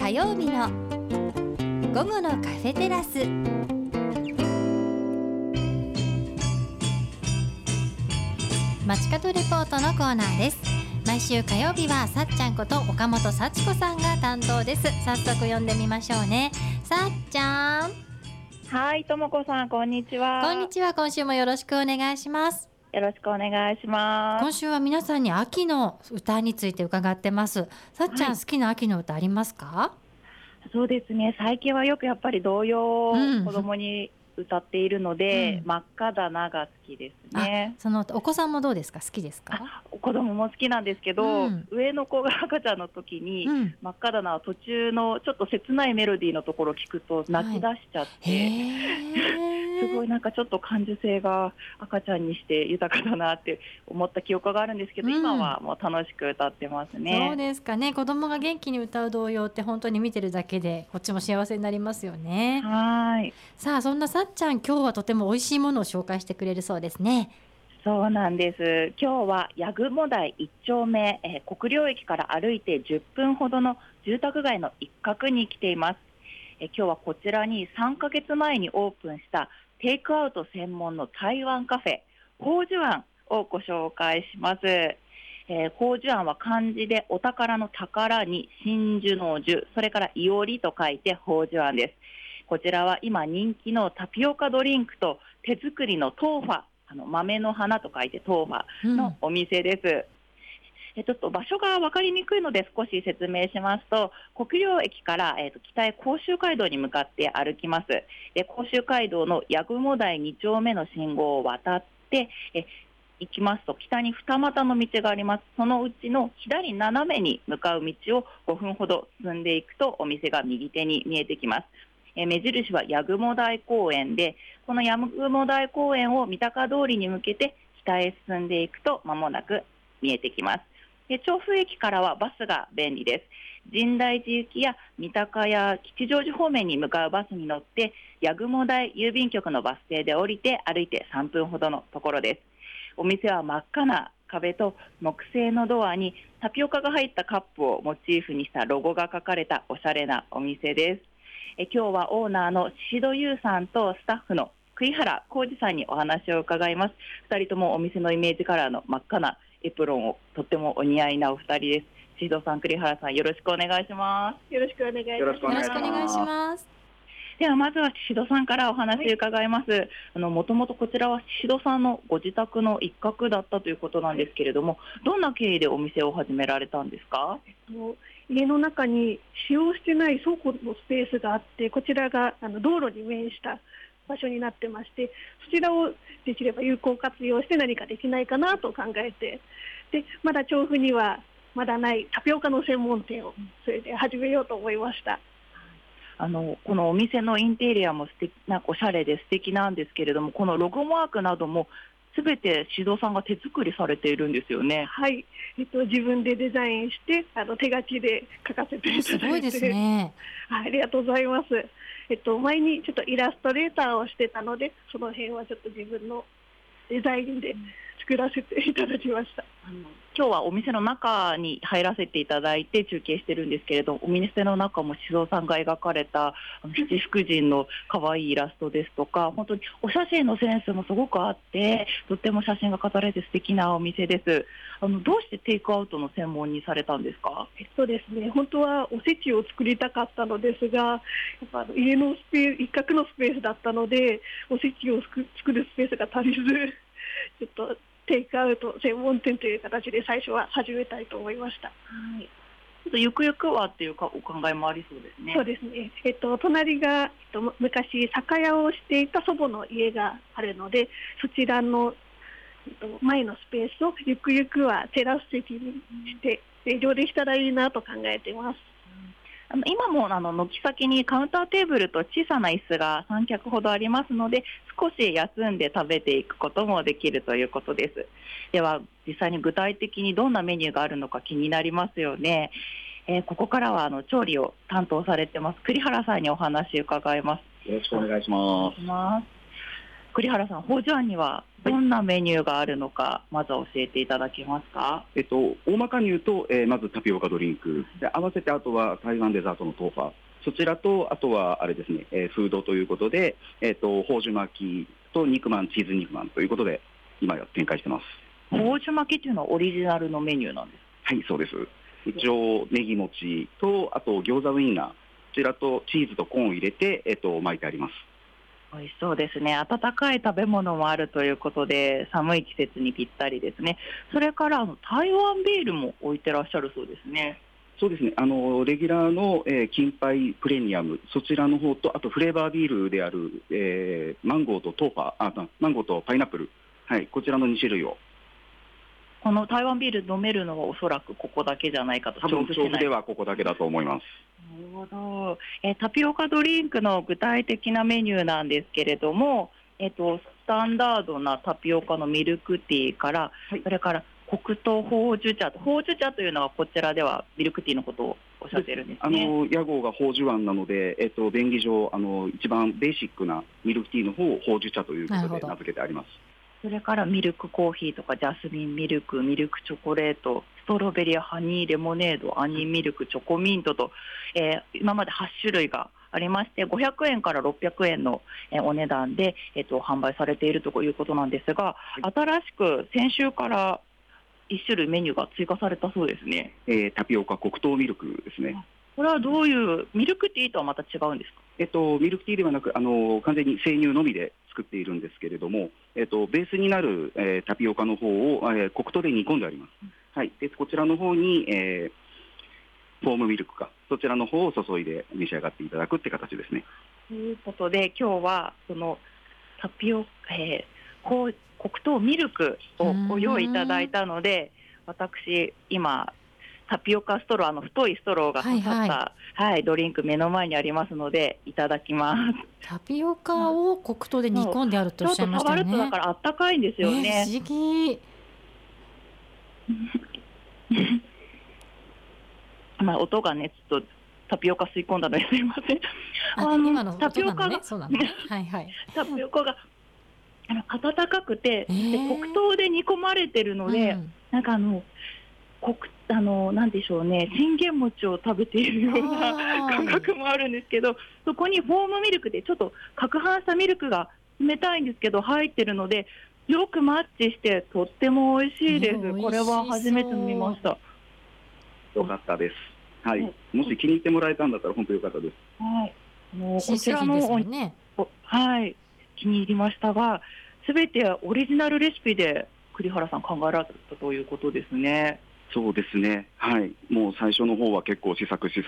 火曜日の午後のカフェテラス。街角レポートのコーナーです。毎週火曜日はさっちゃんこと岡本幸子さんが担当です。早速呼んでみましょうね。さっちゃん。 はい、ともこさん、こんにちは。 こんにちは。今週もよろしくお願いします。 よろしくお願いします。 今週は皆さんに秋の歌について伺ってます。さっちゃん、好きな秋の歌ありますか？ そうですね、最近はよくやっぱり童謡を子供に歌っているので、真っ赤だなが好きですね。 そのお子さんもどうですか？好きですか？ 子供も好きなんですけど、上の子が赤ちゃんの時に、真っ赤だなは途中のちょっと切ないメロディーのところを聞くと泣き出しちゃって、すごいなんかちょっと感受性が赤ちゃんにして豊かだなって思った記憶があるんですけど、今はもう楽しく歌ってますね。 そうですかね。子供が元気に歌う童謡って本当に見てるだけでこっちも幸せになりますよね。 はい。 さあ、そんなさっちゃん、今日はとても美味しいものを紹介してくれるそうですね。 そうなんです。今日は八雲台1丁目、国領駅から歩いて10分ほどの住宅街の一角に来ています。今日はこちらに3ヶ月前にオープンしたテイクアウト専門の台湾カフェ、宝珠庵をご紹介します。宝珠庵は漢字でお宝の宝に真珠の珠、それからいおりと書いて宝珠庵です。こちらは今人気のタピオカドリンクと手作りのトーファ、豆の花と書いてトーファのお店です。ちょっと場所が分かりにくいので少し説明しますと、国領駅から、北へ甲州街道に向かって歩きます。甲州街道の八雲台2丁目の信号を渡って行きますと、北に二股の道があります。そのうちの左斜めに向かう道を5分ほど進んでいくとお店が右手に見えてきます。目印は八雲台公園で、この八雲台公園を三鷹通りに向けて北へ進んでいくと間もなく見えてきます。調布駅からはバスが便利です。深大寺行きや三鷹や吉祥寺方面に向かうバスに乗って八雲台郵便局のバス停で降りて歩いて3分ほどのところです。お店は真っ赤な壁と木製のドアにタピオカが入ったカップをモチーフにしたロゴが書かれたおしゃれなお店です。今日はオーナーの宍戸優さんとスタッフの栗原浩二さんにお話を伺います。2人ともお店のイメージカラーの真っ赤なエプロンをとってもお似合いなお二人です。宍戸さん、栗原さん、よろしくお願いします。 よろしくお願いします。よろしくお願いします。 ではまずは宍戸さんからお話を伺います。もともとこちらは宍戸さんのご自宅の一角だったということなんですけれども、どんな経緯でお店を始められたんですか？ 家の中に使用してない倉庫のスペースがあって、こちらが道路に面した場所になってまして、そちらをできれば有効活用して何かできないかなと考えて、でまだ調布にはまだないタピオカの専門店をそれで始めようと思いました。 このお店のインテリアも素敵なおしゃれで素敵なんですけれども、このロゴマークなどもすべて宍戸さんが手作りされているんですよね。 はい、自分でデザインして手書きで書かせていただいて、 すごいですね。 はい、ありがとうございます。前にちょっとイラストレーターをしてたので、その辺はちょっと自分のデザインで作らせていただきました。 今日はお店の中に入らせていただいて中継してるんですけれど、お店の中も宍戸さんが描かれた七福神の可愛いイラストですとか、本当にお写真のセンスもすごくあって、とっても写真が飾られて素敵なお店です。どうしてテイクアウトの専門にされたんですか？ ですね、本当はおせちを作りたかったのですが、やっぱ家の一角のスペースだったので、おせちを作るスペースが足りず、ちょっとテイクアウト専門店という形で最初は始めたいと思いました。 はい、ちょっとゆくゆくはっていうかお考えもありそうですね。 そうですね。隣が、昔酒屋をしていた祖母の家があるので、そちらの、前のスペースをゆくゆくはテラス席にして営業できたらいいなと考えています。 今も軒先にカウンターテーブルと小さな椅子が3脚ほどありますので、少し休んで食べていくこともできるということです。では実際に具体的にどんなメニューがあるのか気になりますよね。ここからは調理を担当されてます栗原さんにお話を伺います。 よろしくお願いします。 栗原さん、ホージュアンにはどんなメニューがあるのか、まずは教えていただけますか？ 大まかに言うと、まずタピオカドリンクで、合わせてあとは台湾デザートのトーファー、そちらとあとはあれですね、フードということで、ホージュ巻きと肉まん、チーズ肉まんということで今展開してます。 ホージュ巻きというのはオリジナルのメニューなんですか？ はい、そうです。一応ネギ餅とあと餃子ウインナー、こちらとチーズとコーンを入れて、巻いてあります。 美味しそうですね。温かい食べ物もあるということで、寒い季節にぴったりですね。それから台湾ビールも置いてらっしゃるそうですね。 そうですね、レギュラーの、金杯プレミアム、そちらの方と、あとフレーバービールである、マンゴーとトーファー、マンゴーとパイナップル、はい、こちらの2種類を。 この台湾ビール飲めるのはおそらくここだけじゃないかと。 多分調布ではここだけだと思います。 なるほど。タピオカドリンクの具体的なメニューなんですけれども、スタンダードなタピオカのミルクティーから、はい、それから黒糖ほうじゅ茶、ほうじゅ茶というのはこちらではミルクティーのことをおっしゃっているんですね。 屋号がほうじゅあんなので、便宜上一番ベーシックなミルクティーの方をほうじゅ茶ということで名付けてあります。 それからミルクコーヒーとかジャスミンミルク、ミルクチョコレート、ストロベリー、ハニーレモネード、アニーミルク、チョコミントと、今まで8種類がありまして、500円から600円のお値段で、販売されているということなんですが、はい、新しく先週から1種類メニューが追加されたそうですね。 タピオカ黒糖ミルクですね。 これはどういうミルクティーとはまた違うんですか？ ミルクティーではなく完全に生乳のみで作っているんですけれども、ベースになる、タピオカの方を、黒糖で煮込んであります。はい、でこちらの方に、フォームミルクか、そちらの方を注いで召し上がっていただくって形ですね。 ということで今日はそのタピオカ、黒糖ミルクをご用意いただいたので、私今タピオカストロー、太いストローが刺さった、はいはいはい、ドリンク目の前にありますのでいただきます。 タピオカを黒糖で煮込んであるとおっしゃいましたよね。 ちょっと触るとだからあったかいんですよね。 不思議音がねちょっとタピオカ吸い込んだのですいません。 今のタピオカが、 そうなのね。はいはい。 タピオカが温かくて、で黒糖で煮込まれてるので、なんかなんでしょうね、信玄餅を食べているような感覚もあるんですけど、そこにフォームミルクでちょっと攪拌したミルクが冷たいんですけど入ってるので、よくマッチしてとっても美味しいです。これは初めて飲みました。 よかったです。はい。もし気に入ってもらえたんだったら本当よかったです。 はい。こちらのね、 はい、気に入りましたが、すべてオリジナルレシピで栗原さん考えられたということですね。 そうですね。はい。もう最初の方は結構試作で。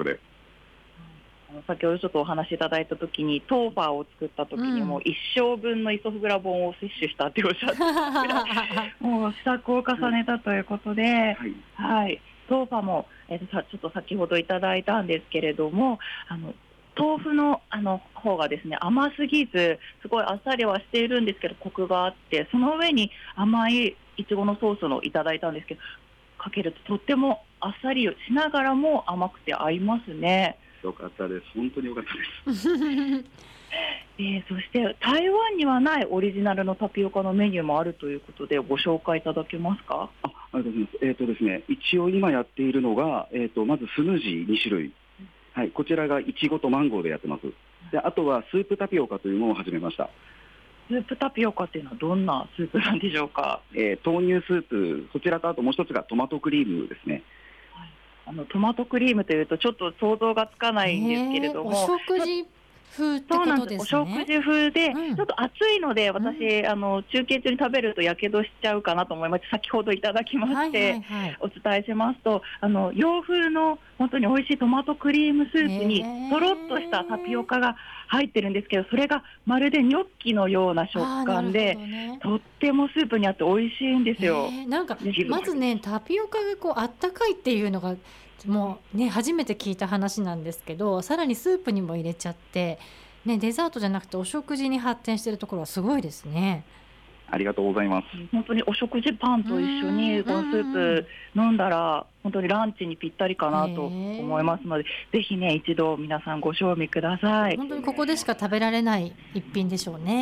先ほどちょっとお話しいただいたときにトーファーを作ったときにも一生分のイソフグラ本を摂取したっておっしゃってたぐらいもう試作を重ねたということで、はいはい、トーファーも、ちょっと先ほどいただいたんですけれども、豆腐の方がですね甘すぎずすごいあっさりはしているんですけどコクがあって、その上に甘いいちごのソースのいただいたんですけど、かけるととってもあっさりしながらも甘くて合いますね。 よかったです。本当によかったです。 そして台湾にはないオリジナルのタピオカのメニューもあるということでご紹介いただけますか？ ありがとうございます。ですね、一応今やっているのが、まずスムージー2種類、はい、こちらがいちごとマンゴーでやってます。であとはスープタピオカというのを始めました。 スープタピオカっていうのはどんなスープなんでしょうか？ 豆乳スープ、そちらとあともう一つがトマトクリームですね。 トマトクリームというとちょっと想像がつかないんですけれども、 お食事風ってことですね。 そうなんです。お食事風で、ちょっと暑いので私、中継中に食べるとやけどしちゃうかなと思いまして、先ほどいただきまして、お伝えしますと洋風の本当に美味しいトマトクリームスープにとろっとしたタピオカが入ってるんですけど、それがまるでニョッキのような食感で、とってもスープにあって美味しいんですよ。 なんかまずねタピオカがこうあったかいっていうのがもうね初めて聞いた話なんですけど、さらにスープにも入れちゃって、ね、デザートじゃなくてお食事に発展しているところはすごいですね。 ありがとうございます。 本当にお食事パンと一緒にこのスープ飲んだら本当にランチにぴったりかなと思いますので、ぜひね一度皆さんご賞味ください。 本当にここでしか食べられない一品でしょうね。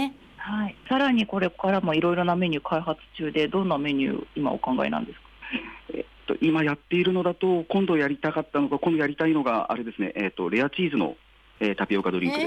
はい、さらにこれからもいろいろなメニュー開発中で、どんなメニュー今お考えなんですか？ 今やっているのだと、今度やりたかったのが、今度やりたいのがあれですね、レアチーズの、タピオカドリンクです。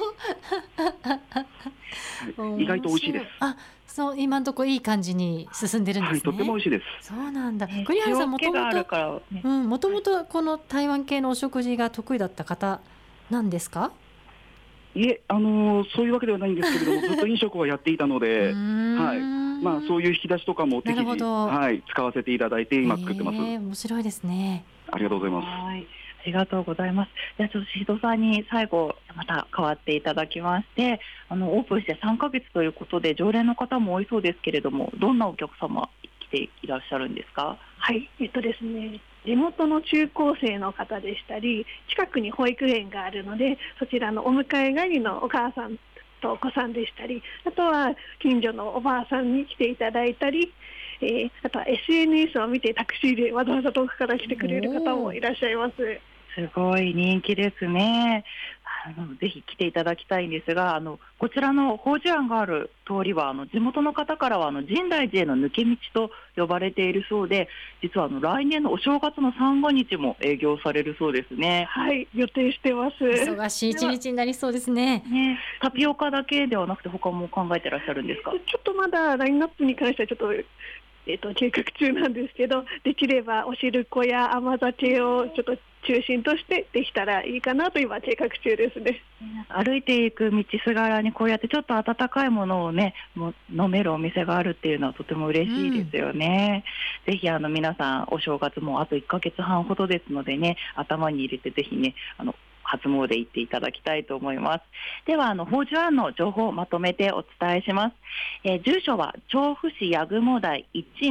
意外と美味しいです。 そう、今のところいい感じに進んでるんですね。 とても美味しいです。 そうなんだ。栗原さんもともとこの台湾系のお食事が得意だった方なんですか？ いえ、そういうわけではないんですけれども、ずっと飲食はやっていたので、そういう引き出しとかも適宜、使わせていただいて今作ってます。 面白いですね。 ありがとうございます。 ありがとうございます。じゃあちょっと宍戸さんに最後また変わっていただきまして、オープンして3ヶ月ということで常連の方も多いそうですけれども、どんなお客様来ていらっしゃるんですか？ はい、ですね、地元の中高生の方でしたり、近くに保育園があるので、そちらのお迎え帰りのお母さんとお子さんでしたり、あとは近所のおばあさんに来ていただいたり、あとは SNS を見てタクシーでわざわざ遠くから来てくれる方もいらっしゃいます。 すごい人気ですね。ぜひ来ていただきたいんですが、こちらの宝珠庵がある通りは地元の方からは深大寺への抜け道と呼ばれているそうで、実は来年のお正月の三が日も営業されるそうですね。 はい、予定してます。 忙しい一日になりそうですね。 タピオカだけではなくて他も考えてらっしゃるんですか？ ちょっとまだラインナップに関してはちょっと計画中なんですけど、できればお汁粉や甘酒をちょっと中心としてできたらいいかなと今計画中ですね。 歩いていく道すがらにこうやってちょっと温かいものをねもう飲めるお店があるっていうのはとても嬉しいですよね。ぜひ皆さんお正月もあと1ヶ月半ほどですのでね、頭に入れてぜひね初詣行っていただきたいと思います。では宝珠庵の情報をまとめてお伝えします。住所は調布市八雲台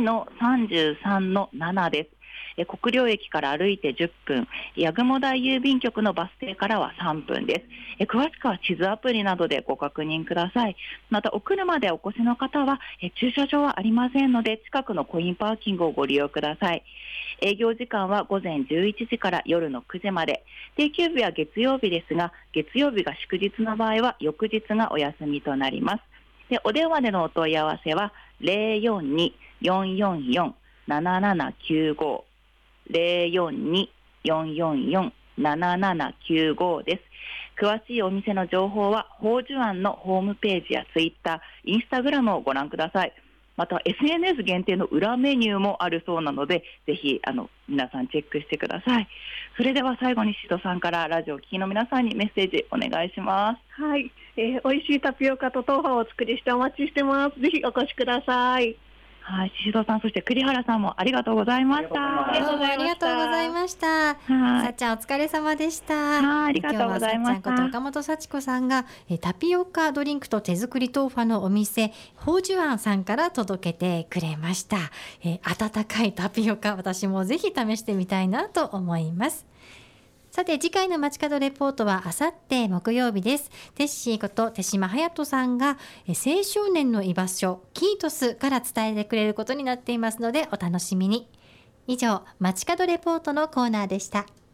1-33-7 です。国領駅から歩いて10分、八雲台郵便局のバス停からは3分です。詳しくは地図アプリなどでご確認ください。またお車でお越しの方は駐車場はありませんので、近くのコインパーキングをご利用ください。営業時間は午前11時から夜の9時まで。定休日は月曜日ですが、月曜日が祝日の場合は翌日がお休みとなります。で、お電話でのお問い合わせは 042-444-7795 042-444-7795 です。詳しいお店の情報は宝珠庵のホームページやツイッター、インスタグラムをご覧ください。また SNS 限定の裏メニューもあるそうなので、ぜひ皆さんチェックしてください。それでは最後に宍戸さんからラジオを聴きの皆さんにメッセージお願いします。 はい、美味しいタピオカと豆腐をお作りしてお待ちしてます。ぜひお越しください。 はい、宍戸さん、そして栗原さんもありがとうございました。 どうもありがとうございました。さっちゃんお疲れ様でした。 ありがとうございました。 今日はさっちゃんこと岡本幸子さんがタピオカドリンクと手作り豆腐のお店宝珠庵さんから届けてくれました。温かいタピオカ、私もぜひ試してみたいなと思います。さて次回の街角レポートはあさって木曜日です。テッシーこと手島隼人さんが青少年の居場所キートスから伝えてくれることになっていますのでお楽しみに。以上街角レポートのコーナーでした。